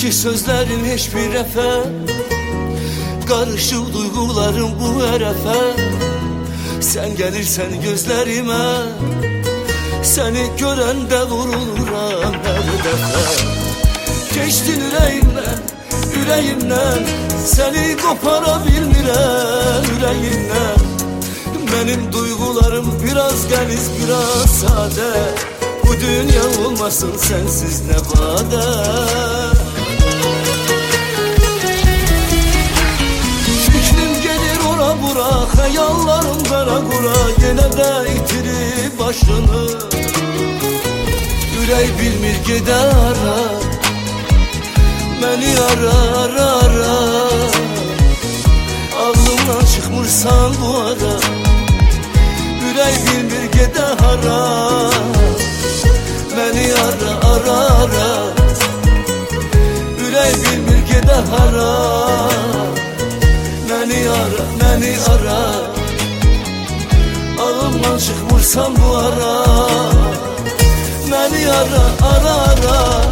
ki sözlerin hiçbir efe, karışık duygularım bu herefe. Sen gelirsen gözlerime, seni görende vuruluram her defa. Geçtin yüreğimden, seni koparabilmirem yüreğimden. Benim duygularım biraz geniş biraz sade, bu dünya olmasın sensiz ne bade. Fikrim gelir ora bura, hayallarım kara kura, yine de itirir başını. Yürek bilmir gider beni ara. Ağlımdan çıkmırsan bu ara, yürek bilmir gider beni ara. Yürek bilmir gider beni ara. Ağlımdan çıkmırsan bu ara, beni ara.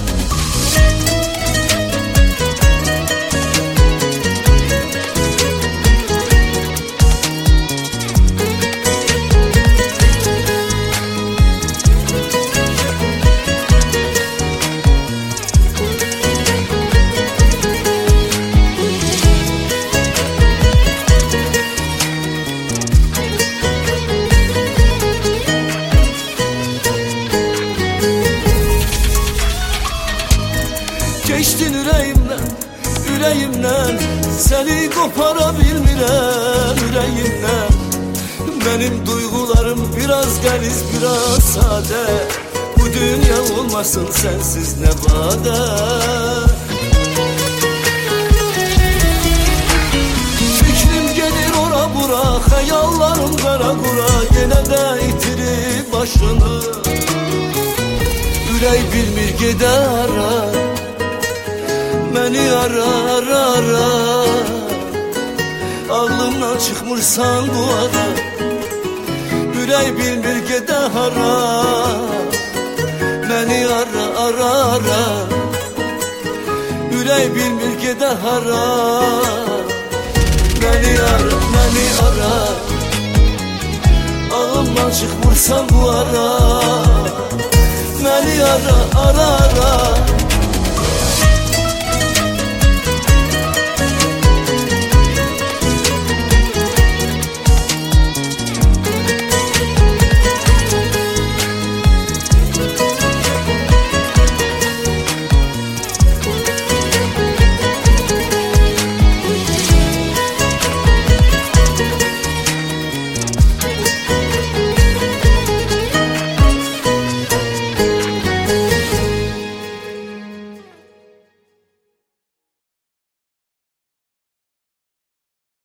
Geçtin yüreğimden, seni koparabilmirem yüreğimden. Benim duygularım biraz geniş biraz sade, bu dünya olmasın sensiz ne bade. Fikrim gelir ora bura, hayallarım kara kura, yine de itirir başını. Yürek bilmir gider beni ara. Ağlımdan çıkmırsan bu ara, yürek bilmir gider beni ara. Yürek bilmir gider beni ara. Ağlımdan çıkmırsan bu ara, beni ara.